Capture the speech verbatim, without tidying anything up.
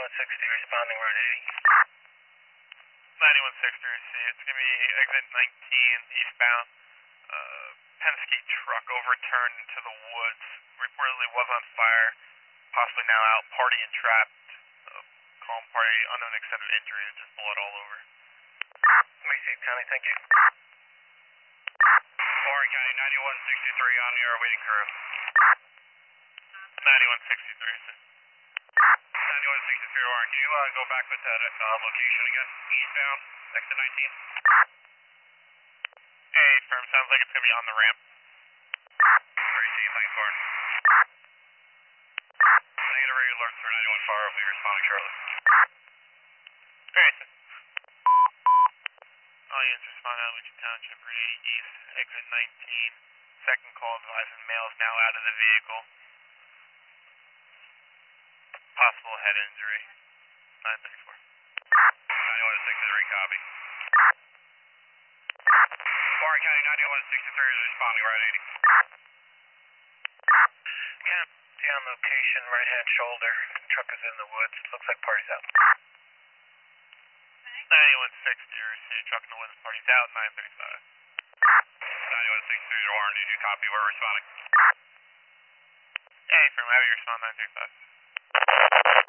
ninety-one sixty responding Route eighty. ninety-one sixty, C. It's going to be exit nineteen eastbound. Uh, Penske truck overturned into the woods. Reportedly was on fire. Possibly now out. Party entrapped. Uh, calm party. Unknown extent of injury. Just blood all over. Receive, County. Thank you. Warren County, ninety-one sixty-three on your waiting crew. ninety-one sixty-three, sir. ninety-one sixty-three, Warren. Can you uh, go back with that uh, location again? Eastbound, exit nineteen. Hey, firm. Sounds like it's going to be on the ramp. Receive, thanks, Warren. Negative radio alert, sir. ninety-one fire. Will be responding shortly. Great, sir. All units respond out of Lucia Township, Route eighty East, exit nineteen. Second call advising male is now out of the vehicle. Possible head injury. nine thirty-four. ninety-one sixty-three, copy. Warren County, ninety-one sixty-three is responding, Route eighty. Count, see on location, right hand shoulder. Truck is in the woods. Looks like party's out. ninety-one sixty, receive truck in the woods, party's out, nine thirty-five. ninety-one sixty-three to Warren, did you copy? We're responding. Hey, from how you respond, nine thirty-five.